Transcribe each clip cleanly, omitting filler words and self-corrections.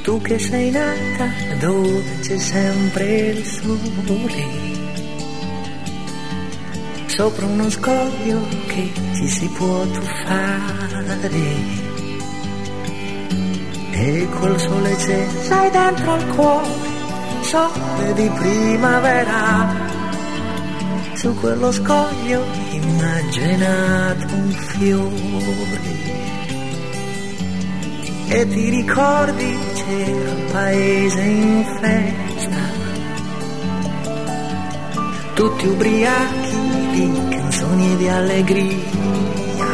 Tu che sei nata dove c'è sempre il sole, sopra uno scoglio che ci si può tuffare, e col sole c'è, sai, dentro al cuore, sole di primavera. Su quello scoglio immaginato un fiore, e ti ricordi c'era il paese in festa, tutti ubriachi di canzoni di allegria,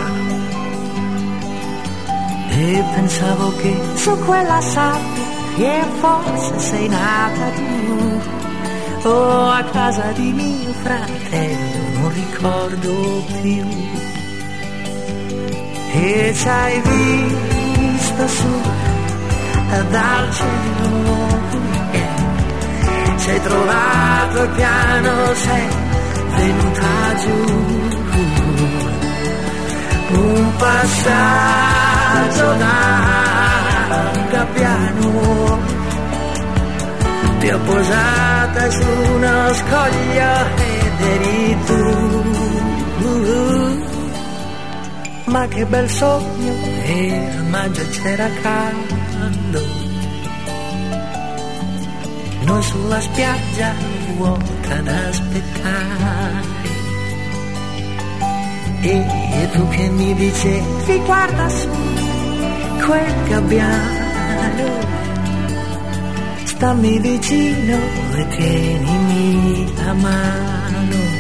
e pensavo che su quella sabbia forse sei nata tu, o a casa di mio fratello, non ricordo più. E ci hai visto su dal cielo, sei trovato il piano, sei venuta giù, un passaggio da gabbiano, ti ho posata su uno scoglio ed eri tu. Ma che bel sogno, era maggio e c'era caldo, noi sulla spiaggia vuota ad aspettare, e tu che mi dicevi guarda su quel gabbiano, stammi vicino e tienimi la mano.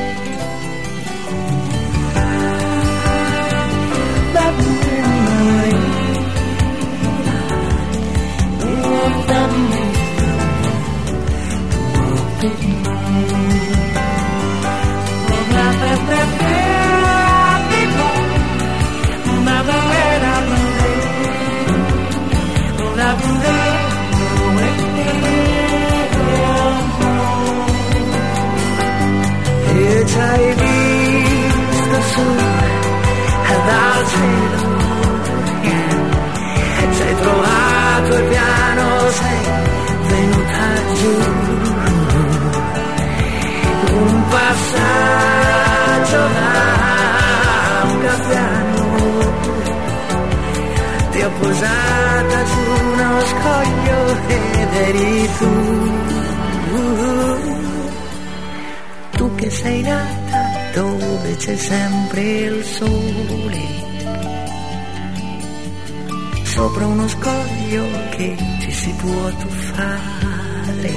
E ci hai visto su dal cielo, sei trovato il piano, sei venuta giù, un passaggio da un gabbiano, ti ho posata su uno scoglio ed eri tu. Tu che sei nata dove c'è sempre il sole, sopra uno scoglio che ci si può tuffare,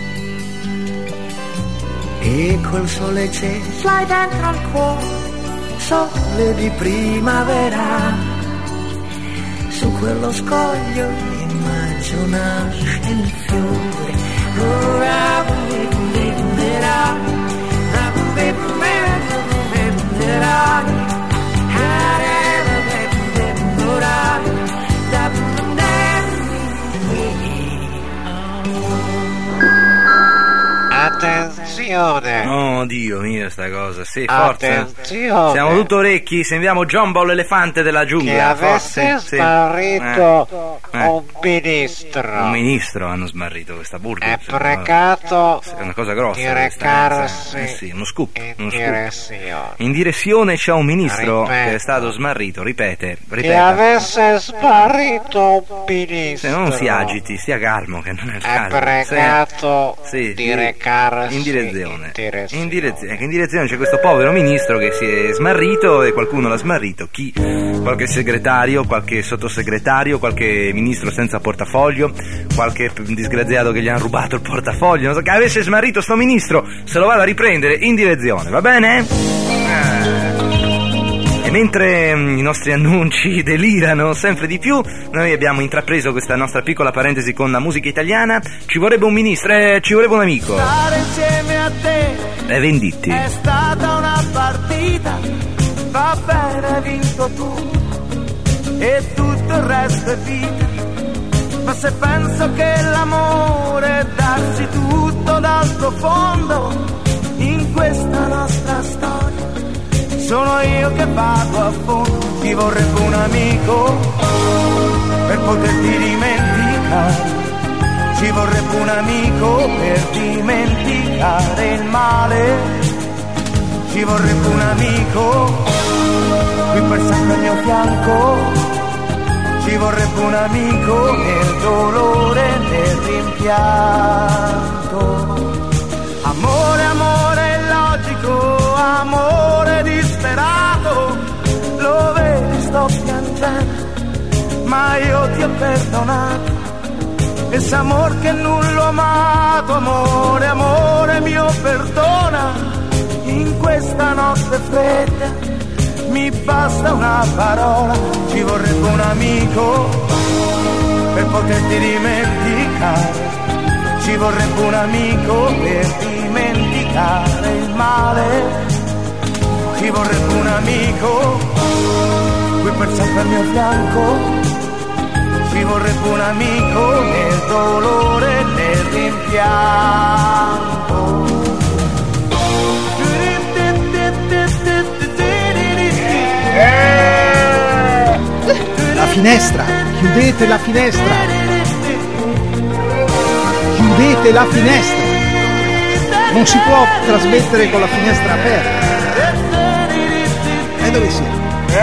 e col sole c'è, sai, dentro al cuore, sole di primavera. Su quello scoglio immagino nasce il fiore. Ora venderà, Attenzione! Oh Dio mio, sta cosa, sì, forza. Attenzione! Siamo tutto orecchi, sembriamo Jumbo l'elefante della giungla. Che avesse sì. smarrito un ministro. Un ministro hanno smarrito questa burga. È precato è una cosa grossa. di recarsi sì, uno scoop. in direzione c'è un ministro Ripeto. che è stato smarrito, ripeta. Che avesse smarrito un ministro. Se non si agiti, stia calmo che non è il È caso. precato Sì, di recarsi in direzione. In direzione c'è questo povero ministro che si è smarrito e qualcuno l'ha smarrito. Chi? Qualche segretario, qualche sottosegretario, qualche ministro senza portafoglio, qualche disgraziato che gli hanno rubato il portafoglio, non so, che avesse smarrito sto ministro, se lo vado a riprendere in direzione, va bene? E mentre i nostri annunci delirano sempre di più, noi abbiamo intrapreso questa nostra piccola parentesi con la musica italiana. Ci vorrebbe un ministro, ci vorrebbe un amico. Stare insieme a te Venditti. è stata una partita, va bene, hai vinto tu e tutto il resto è vita. Ma se penso che l'amore è darsi tutto dal profondo in questa nostra storia, sono io che vado a fondo. Ti vorrebbe un amico per poterti dimenticare, per dimenticare il male. Ci vorrebbe un amico qui per sempre al mio fianco. Ci vorrebbe un amico nel dolore e nel rimpianto. Amore, amore illogico, amore disperato. Lo vedi, sto piangendo, ma io ti ho perdonato. Ese amor che non l'ho amato. Amore, amore mio, perdona. In questa notte fredda mi basta una parola. Ci vorrebbe un amico per poterti dimenticare. Ci vorrebbe un amico per dimenticare il male. Ci vorrebbe un amico qui per sempre al mio fianco. Ci vorrebbe un amico nel dolore e nel rimpianto. La finestra, chiudete la finestra. Chiudete la finestra. Non si può trasmettere con la finestra aperta. E dove siete?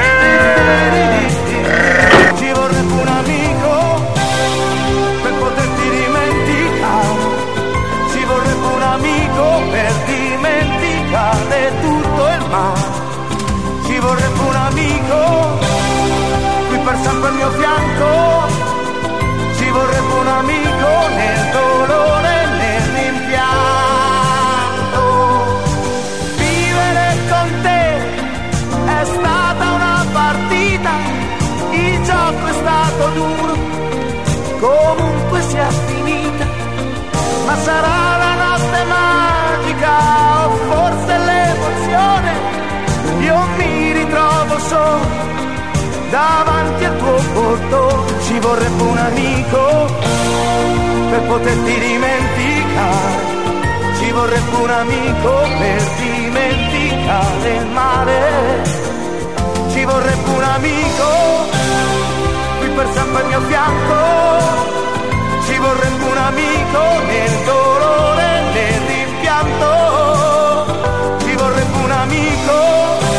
Ci vorrebbe un amico per poterti dimenticare. Ci vorrebbe un amico per dimenticare tutto il male. Ci vorrebbe un amico qui per sempre al mio fianco. Ci vorrebbe un amico nel dolore e nel rimpianto. Vivere con te è stata una partita. Il gioco è stato duro, comunque sia finita. Ma sarà la notte magica o forse l'emozione. Io mi ritrovo solo davanti al tuo portone. Ci vorrebbe un amico per poterti dimenticare. Ci vorrebbe un amico per dimenticare il male. Ci vorrebbe un amico qui per sempre al mio fianco. Ci vorrebbe un amico nel dolore e nel rimpianto. Ci vorrebbe un amico.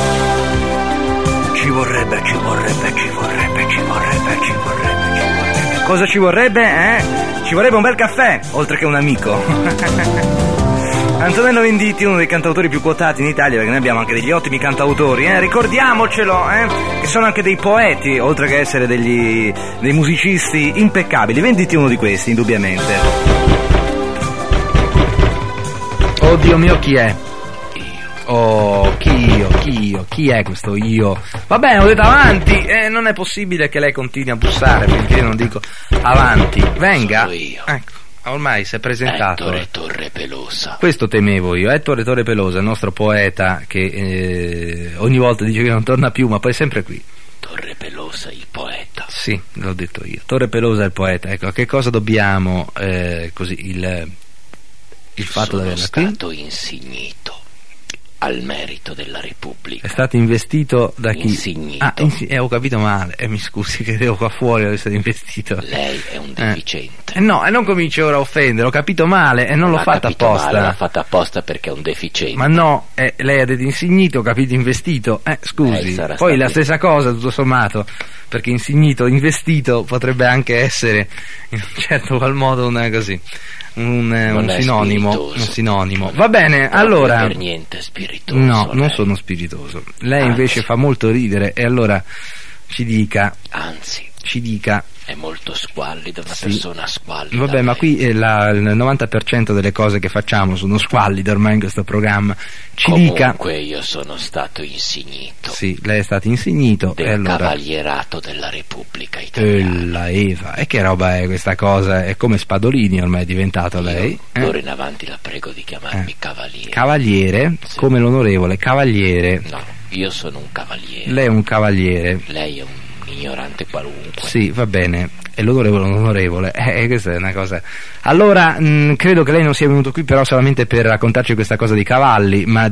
Ci vorrebbe. Cosa ci vorrebbe, Ci vorrebbe un bel caffè, oltre che un amico. Antonello Venditti, uno dei cantautori più quotati in Italia, perché noi abbiamo anche degli ottimi cantautori, ricordiamocelo, che sono anche dei poeti, oltre che essere dei musicisti impeccabili. Venditti è uno di questi, indubbiamente. Oddio mio, chi è? Oh, chi è questo io? Va bene, ho detto avanti, non è possibile che lei continui a bussare finché non dico avanti. Venga. Sono io. Ecco, ormai si è presentato. Ettore Torre Pelosa. Questo temevo io, Ettore Torre Pelosa, il nostro poeta che ogni volta dice che non torna più, ma poi è sempre qui. Torre Pelosa, il poeta. Sì, l'ho detto io. Torre Pelosa, il poeta. Ecco, a che cosa dobbiamo così il fatto di averla qui? Sono stato insignito al merito della Repubblica. È stato investito da chi? Insignito. Ho capito male, mi scusi che devo qua fuori essere investito. Lei è un deficiente. No, e non cominci ora a offendere, ho capito male e non l'ho fatta apposta. L'ha fatta apposta perché è un deficiente. Ma no, lei ha detto insignito, ho capito investito. Scusi, poi la stessa cosa tutto sommato, perché insignito, investito potrebbe anche essere in un certo qual modo un sinonimo. Va bene, allora. Per niente spiritoso. No, non lei. sono spiritoso. Lei invece fa molto ridere e allora ci dica. È molto squallido, una persona squallida. Vabbè, ma qui il 90% delle cose che facciamo sono squallide ormai in questo programma. Comunque io sono stato insignito. Sì, lei è stato insignito. Del cavalierato della Repubblica Italiana. La Eva. E che roba è questa cosa? È come Spadolini ormai è diventato lei. D'ora in avanti la prego di chiamarmi cavaliere. Cavaliere? Sì. Come l'onorevole cavaliere. No, io sono un cavaliere. Lei è un cavaliere. Lei è un ignorante qualunque. Sì, va bene. E l'onorevole, questa è una cosa. Allora, credo che lei non sia venuto qui però solamente per raccontarci questa cosa di cavalli, ma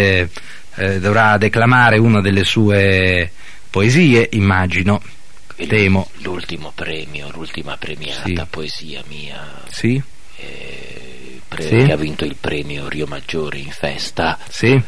dovrà declamare una delle sue poesie, immagino. Temo. L'ultima premiata poesia mia. Sì. sempre, Sì. che ha vinto il premio Rio Maggiore in festa, Sì?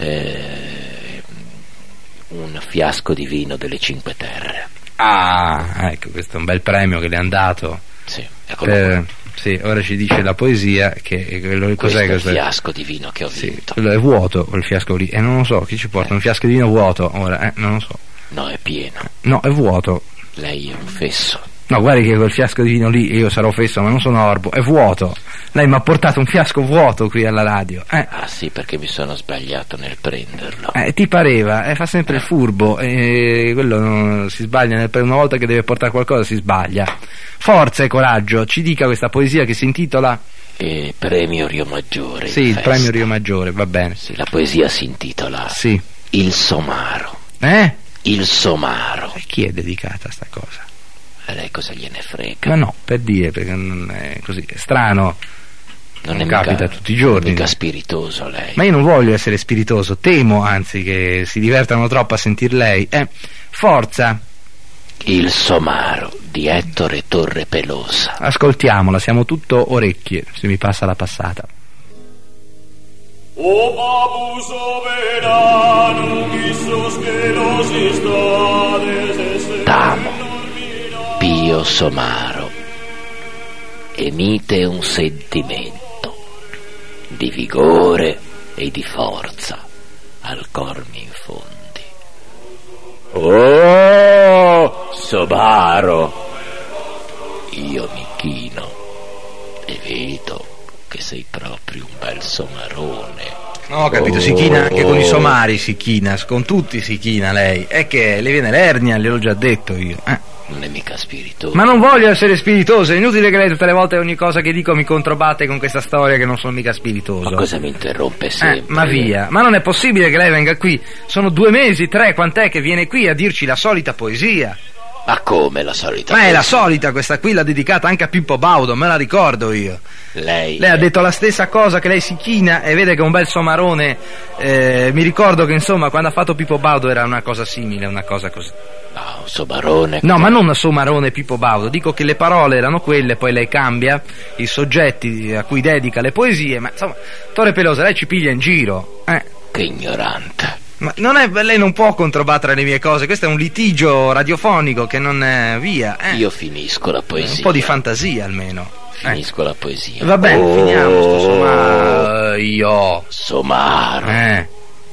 un fiasco di vino delle Cinque Terre. Ah, ecco, questo è un bel premio che le hanno dato. Sì, eccolo qua. Sì, ora ci dice la poesia che quello, Questo cos'è è il questo? fiasco di vino che ho Sì, vinto. quello è vuoto quel fiasco lì, e non lo so, chi ci porta un fiasco di vino vuoto ora, non lo so. No, è pieno. No, è vuoto. Lei è un fesso. No, guardi che quel fiasco di vino lì, io sarò fesso, ma non sono orbo, è vuoto. Lei mi ha portato un fiasco vuoto qui alla radio. Ah sì, perché mi sono sbagliato nel prenderlo. Ti pareva, fa sempre il furbo, quello non si sbaglia, una volta che deve portare qualcosa si sbaglia. Forza e coraggio, ci dica questa poesia che si intitola... Premio Rio Maggiore. Sì, il premio Rio Maggiore, va bene. Sì, la poesia si intitola Sì. Il Somaro. Il Somaro. A chi è dedicata sta cosa? A lei cosa gliene frega? Ma no, per dire, perché non è così, è strano. Non è capita tutti i giorni. Mica spiritoso lei. Ma io non voglio essere spiritoso, temo anzi che si divertano troppo a sentir lei. Forza. Il Somaro di Ettore Torre Pelosa. Ascoltiamola, siamo tutto orecchie, se mi passa la passata. O Babu soberano, missos che los istades Tamo, Pio Somaro, emite un sentimento di vigore e di forza al cor mi infondi. Oh, Somaro, io mi chino e vedo che sei proprio un bel somarone. No, ho capito, si china anche con i somari, si china, con tutti si china lei. È che le viene l'ernia, gliel'ho già detto io. Non è mica spiritoso. Ma non voglio essere spiritoso, è inutile che lei tutte le volte ogni cosa che dico mi controbatte con questa storia che non sono mica spiritoso. Ma cosa mi interrompe sempre? Ma via, ma non è possibile che lei venga qui. Sono 2 mesi, 3, quant'è che viene qui a dirci la solita poesia? Ma come la solita? Ma è la solita, questa qui l'ha dedicata anche a Pippo Baudo, me la ricordo io. Lei ha detto la stessa cosa, che lei si china e vede che è un bel somarone. Mi ricordo che insomma quando ha fatto Pippo Baudo era una cosa simile, una cosa così. No, un somarone. No, ma non somarone Pippo Baudo, dico che le parole erano quelle, poi lei cambia i soggetti a cui dedica le poesie, ma insomma, Torre Pelosa, lei ci piglia in giro. Che ignorante. Ma non è, lei non può controbattere le mie cose, questo è un litigio radiofonico che non è via. Io finisco la poesia. Un po' di fantasia almeno. Finisco la poesia. Va bene, finiamo sto Somaro. Somaro.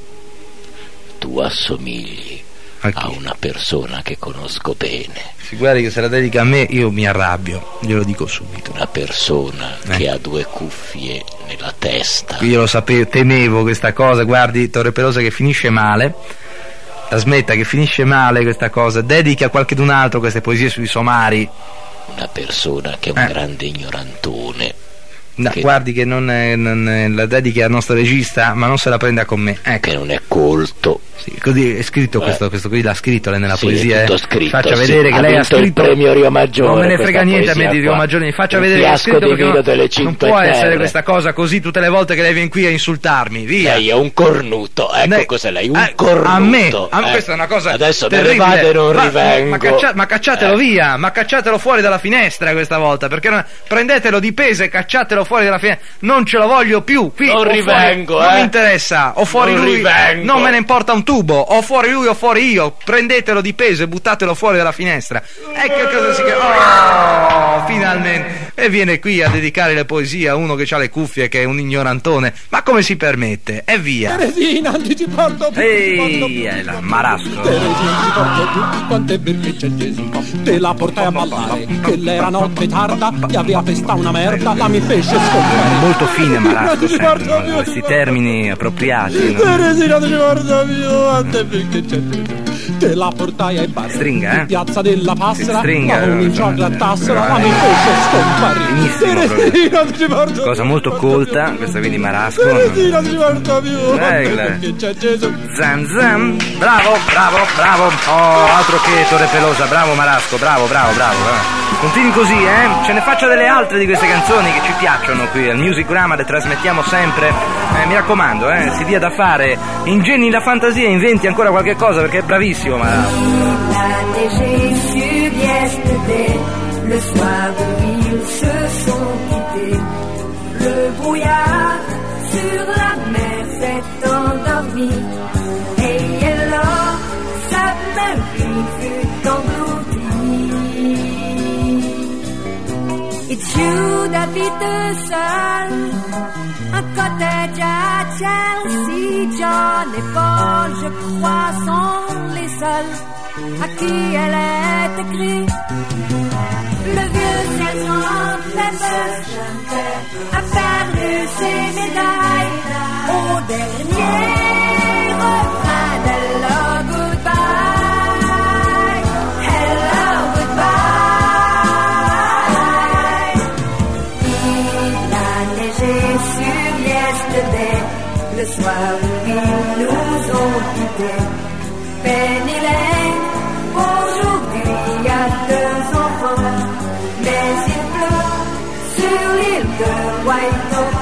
Tu assomigli a una persona che conosco bene. Si guardi che se la dedica a me io mi arrabbio, glielo dico subito. Una persona che ha 2 cuffie nella testa. Io lo sapevo, temevo questa cosa, guardi Torre Pelosa che finisce male. La smetta che finisce male questa cosa, dedichi a qualcun altro queste poesie sui somari. Una persona che è un grande ignorantone. No, guardi che non la dedichi al nostro regista, ma non se la prenda con me. Che non è colto. Sì, così è scritto questo qui l'ha scritto lei nella poesia. È tutto scritto, faccia vedere che lei ha scritto il premio Rio Maggiore. Non me ne frega niente a me di Rio Maggiore, mi faccia vedere che ha scritto, perché non può essere questa cosa così tutte le volte che lei viene qui a insultarmi, via. Lei è un cornuto, ecco cos'è lei, un cornuto. A me questa è una cosa adesso terribile. Me ne vado e non rivengo. Ma cacciatelo via, ma cacciatelo fuori dalla finestra questa volta, perché prendetelo di peso e cacciatelo fuori dalla finestra. Non ce lo voglio più qui. Non rivengo, non mi interessa. O fuori non lui, rivengo. Non me ne importa un tubo. O fuori lui o fuori io. Prendetelo di peso e buttatelo fuori dalla finestra. Ecco cosa si chiama. Oh, finalmente. E viene qui a dedicare le poesie a uno che ha le cuffie, che è un ignorantone. Ma come si permette? E via. Teresina, ti porto più. Ehi, è la Marasco. Teresina, ti porto più. Quante birre centesimo. Te la portai a ballare. Che l'era notte tarda. Gli aveva festa una merda. La mi fece scomparire. Molto fine Marasco, sempre, questi termini appropriati, no? Teresina, ti porto più. Quante birre centesimo. Te la portai ai bar. Stringa, in piazza della Passera. Stringa, ma cominciò a grattarsela. La mi fece scomparire. Benissimo, ti porto cosa molto colta, questa qui di Marasco. Teresina, ti porto più. Zan zan. Bravo. Oh, altro che Torre Pelosa, bravo Marasco, bravo. Continui così, ce ne faccia delle altre di queste canzoni che ci piacciono qui al Music Grammar, le trasmettiamo sempre. Mi raccomando, si dia da fare, ingegni la fantasia, inventi ancora qualche cosa perché è bravissimo Marasco. Le soir où ils se sont quittés, le brouillard nuit. Et Yellow Submarine fut engloutie. Et Jude habite seul un cottage à Chelsea. John et Paul, je crois, sont les seuls à qui elle est écrite. Le vieux sergent Pepper a perdu ses médailles au dernier refrain d'Hello Goodbye. Hello Goodbye. Il a neigé sur Yesterday, le soir où ils nous ont quittés. Penny Lane, aujourd'hui y a 2 enfants, mais il pleut sur l'île de White au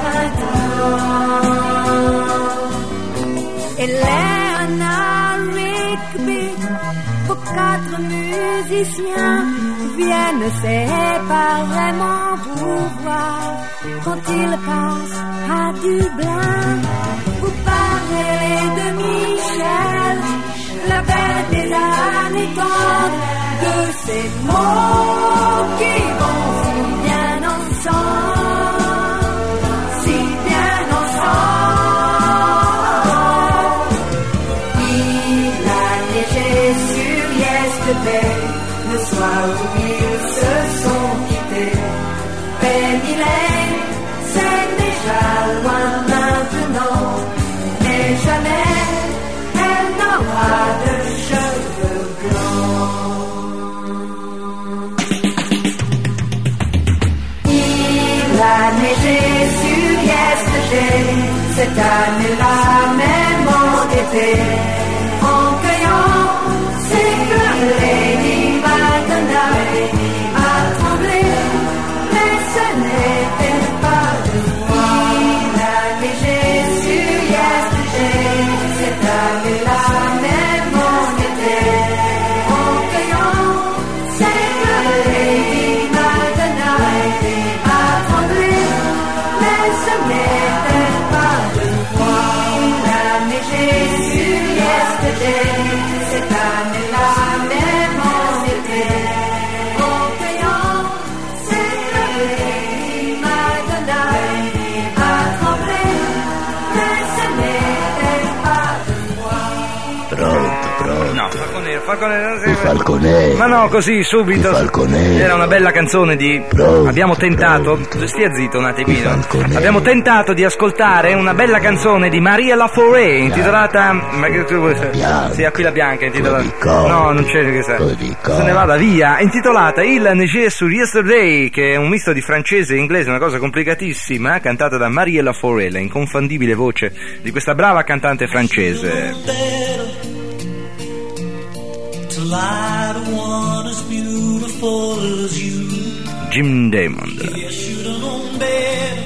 printemps. Et Leonard Rigby, pour 4 musiciens, viennent séparément vous voir quand ils passent à Dublin. Vous parlez de Michel, la belle des années 30, de ces mots qui vont si bien ensemble, si bien ensemble. Il a neigé sur Yesterday, le soir où ils se sont quittés. Penny Lane, c'est déjà loin maintenant, mais jamais elle n'aura de cheveux blancs. Il a neigé sur Yesterday, cette année-là même en été, en cueillant ses fleurs, Lady Madonna a tremblé, mais ce n'était pas de moi. Il a neigé sur Yesterday, cette année-là même en été, en cueillant ses fleurs, Lady Madonna a tremblé, mais ce n'était pas de moi. Il a neigé sur Yesterday, cette année-là même en été, en cueillant ses fleurs, Lady Madonna a tremblé, mais ce n'était pas de moi. Pronto. No, Falconero. Il Falconero. Ma no, così subito. Il Falconero. Era una bella canzone di. Pronto, Abbiamo tentato. pronto. Stia zitto un attimino. Il Falconero. Abbiamo tentato di ascoltare una bella canzone di Maria Laforêt intitolata. Ma che Bianca. Sì, Aquila Bianca intitolata. Codico. No, non c'è che sa. Codico. Se ne vada via. Intitolata Il Neige sur Yesterday, che è un misto di francese e inglese, una cosa complicatissima, cantata da Maria Laforêt, la inconfondibile voce di questa brava cantante francese. To lie to one as beautiful as you. Jim Diamond. You should have known better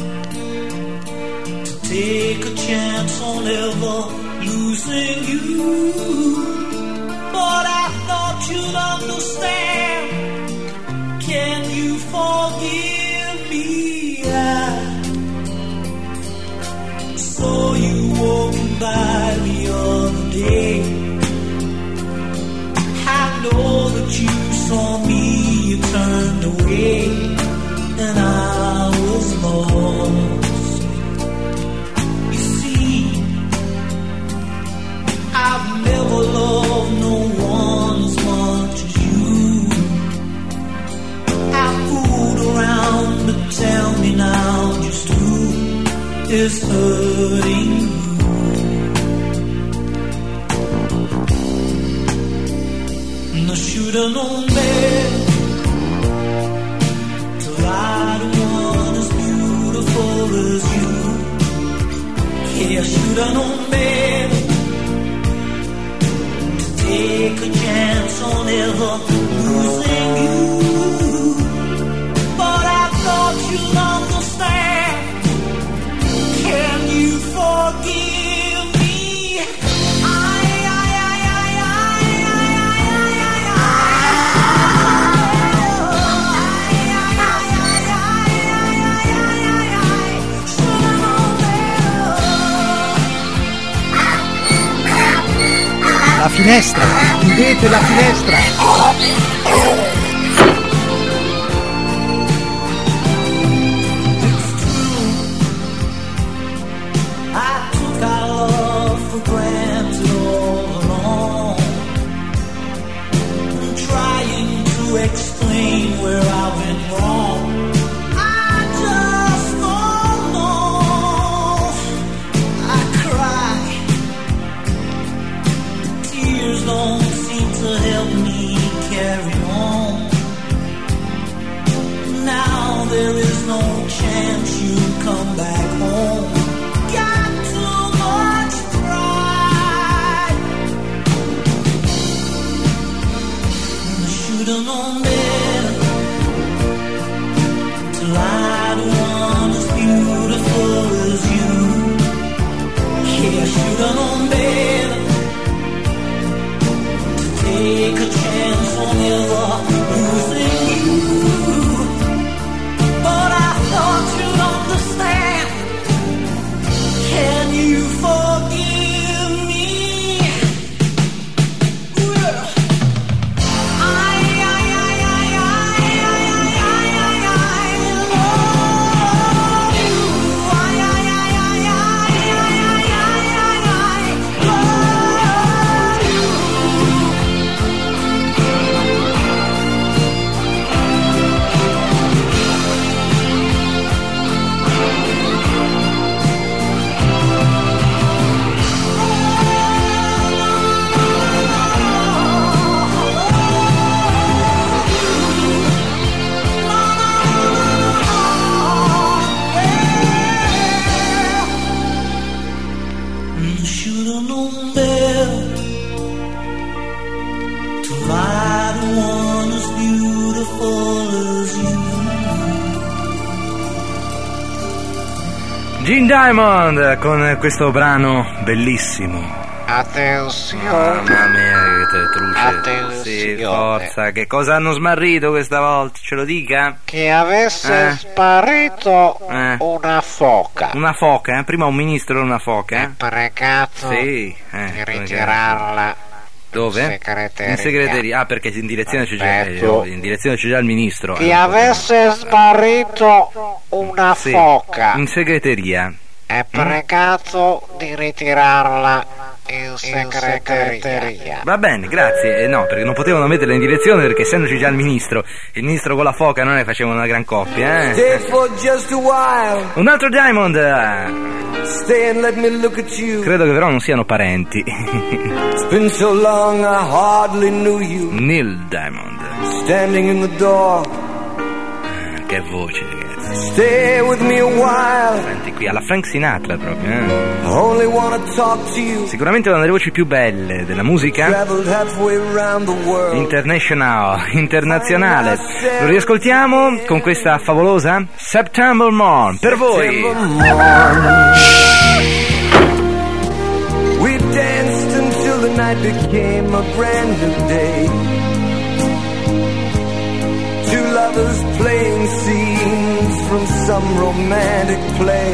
to take a chance on ever losing you. But I thought you'd understand. Can you forgive me? I saw you walking by the other day. I know that you saw me, you turned away, and I was lost. You see, I've never loved no one as much as you. I fooled around, but tell me now just who is hurting you? I should've known better to lie to one as beautiful as you. Yeah, I should've known better to take a chance on ever losing you. But I thought you'd understand. Can you forgive me? finestra, chiudete la finestra. Explain where I went wrong. I just don't know. I cry. Tears don't seem to help me carry on. Now there is no chance you'll come back home. Got too much pride. I should've known better. Till I'd one as beautiful as you. Yeah, I should've known better. To take a chance on never losing you. But I thought you'd understand. Can you forgive me? Well, should've known better. To find one as beautiful as you. Gene Diamond con questo brano bellissimo. Attenzione. Mamma mia, che truce. Attenzione. Sì, forza. Che cosa hanno smarrito questa volta? Ce lo dica? Che avesse sparito una foca. Una foca, Prima un ministro e una foca, Pregato Sì, di ritirarla. Dove? Segreteria. In segreteria. Ah, perché in direzione c'è già il ministro. Che avesse sparito una Sì, foca. in segreteria. È pregato di ritirarla in segreteria. Va bene, grazie. No, perché non potevano metterla in direzione perché essendoci già il ministro con la foca non ne facevano una gran coppia, Stay for just a while. Un altro Diamond. Stay and let me look at you. Credo che però non siano parenti. It's been so long I hardly knew you. Neil Diamond. Standing in the door. Che voce, ragazzi. Stay with me a while. Senti qui, alla Frank Sinatra proprio, I only wanna talk to you. Sicuramente una delle voci più belle della musica Traveled halfway around the world. internazionale. Lo riascoltiamo con questa favolosa September Morn, per voi. We danced until the night became a brand new day. Two lovers playing scenes from some romantic play.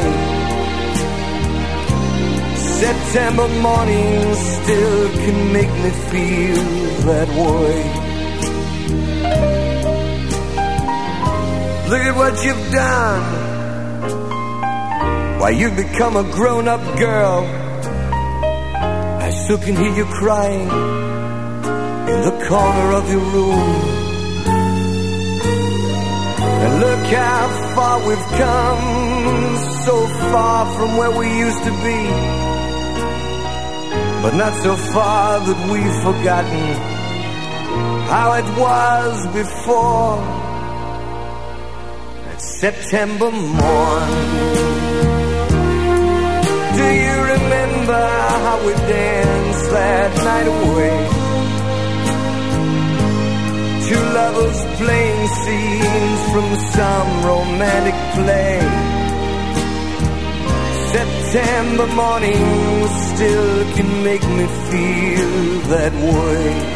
September morning still can make me feel that way. Look at what you've done. Why, you've become a grown-up girl. I still can hear you crying in the corner of your room. And look how far we've come, so far from where we used to be, but not so far that we've forgotten how it was before. That September morn, do you remember how we danced that night away? Two lovers playing scenes from some romantic play. September morning still can make me feel that way.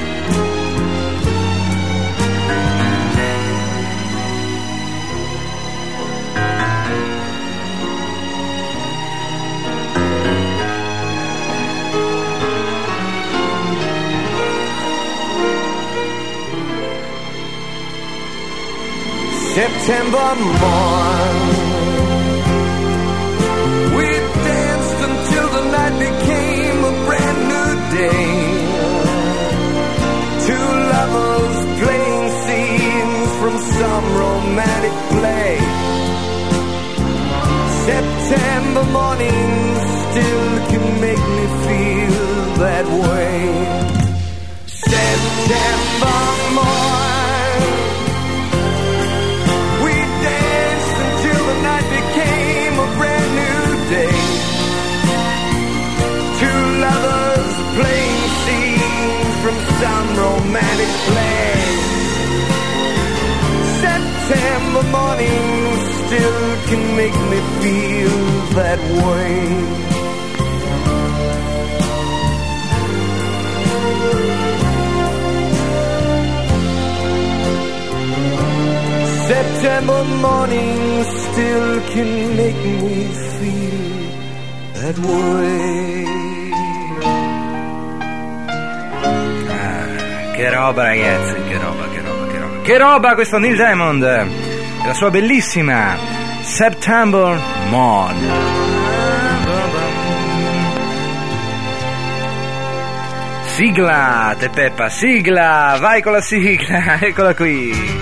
September morn. We danced until the night became a brand new day. Two lovers playing scenes from some romantic play. September morning still can make me feel that way. September morn, we danced until the night became a brand new day. Two lovers playing scenes from some romantic play. September morning still can make me feel that way. September morning still can make me feel that way. Che roba, ragazzi, che roba. Che roba questo Neil Diamond e la sua bellissima September Morn. Sigla, te Peppa, sigla, vai con la sigla, eccola qui.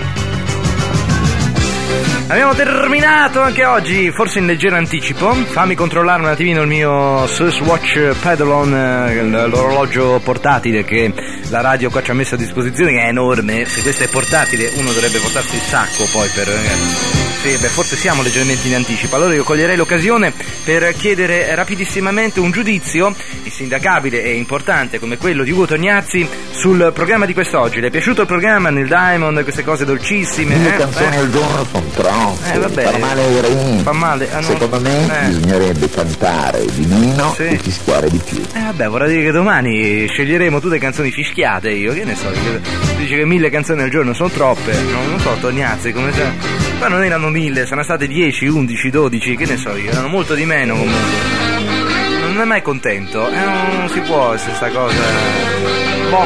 Abbiamo terminato anche oggi, forse in leggero anticipo. Fammi controllare un attimino il mio Swiss Watch Pedalon, l'orologio portatile che la radio qua ci ha messo a disposizione, che è enorme. Se questo è portatile uno dovrebbe portarsi il sacco poi per... Sì, beh, forse siamo leggermente in anticipo. Allora io coglierei l'occasione per chiedere rapidissimamente un giudizio insindacabile e importante come quello di Ugo Tognazzi sul programma di quest'oggi. Le è piaciuto il programma, Neil Diamond, queste cose dolcissime? 1000 canzoni al giorno sono troppe, vabbè, fa male ai reni. Fa male, secondo me bisognerebbe cantare di meno e fischiare di più. Vabbè, vorrà dire che domani sceglieremo tutte canzoni fischiate, io che ne so, dice che 1000 canzoni al giorno sono troppe, non so, Tognazzi, come se... Ma non erano 1000, sono state 10, 11, 12, che ne so io, erano molto di meno comunque. Non è mai contento, non si può essere sta cosa. Boh.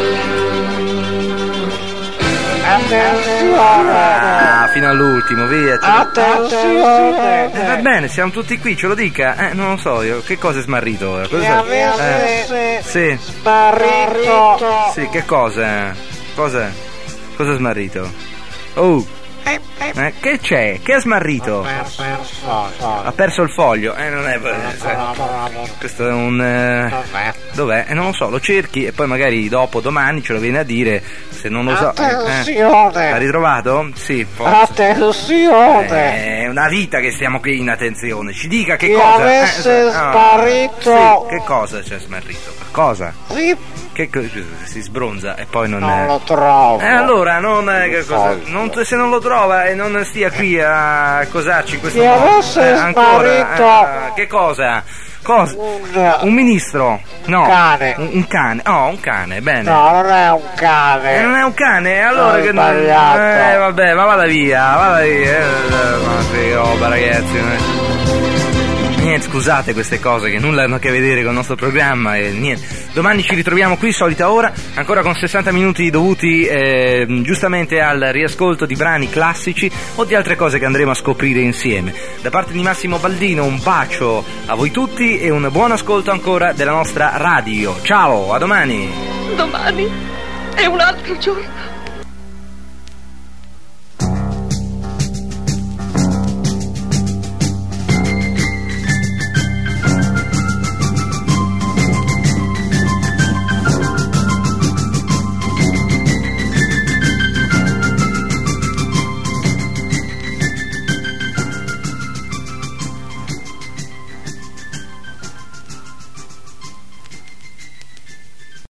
Attenzione! Fino all'ultimo, via. Attenzione! Va bene, siamo tutti qui, ce lo dica. Non lo so io, che cosa è smarrito ora? Se avesse sì. smarrito. Sì, che cosa? Cosa è smarrito? Oh! Che c'è? Che ha smarrito? Ha perso il foglio. Non è. Questo è un. Dov'è? Non lo so, lo cerchi e poi magari dopo, domani ce lo viene a dire. Se non lo so. Attenzione! L'ha ritrovato? Sì, forse. Attenzione! È una vita che stiamo qui in attenzione. Ci dica che Se cosa. avesse smarrito. Sì, che cosa c'è smarrito? Cosa? Sì. Che si sbronza e poi non lo trovo. Allora se non lo trova e non stia qui a cosarci in questo Se modo avesse ancora che cosa? Un ministro? No. Cane. Un cane. Oh, un cane, bene. No, non è un cane. Non è un cane? Allora che sbagliato. vabbè, ma vada via. Ma che roba, ragazzi. Niente, scusate queste cose che nulla hanno a che vedere con il nostro programma e niente. Domani ci ritroviamo qui, solita ora, ancora con 60 minuti dovuti giustamente al riascolto di brani classici o di altre cose che andremo a scoprire insieme. Da parte di Massimo Baldino un bacio a voi tutti e un buon ascolto ancora della nostra radio. Ciao, a domani! Domani è un altro giorno.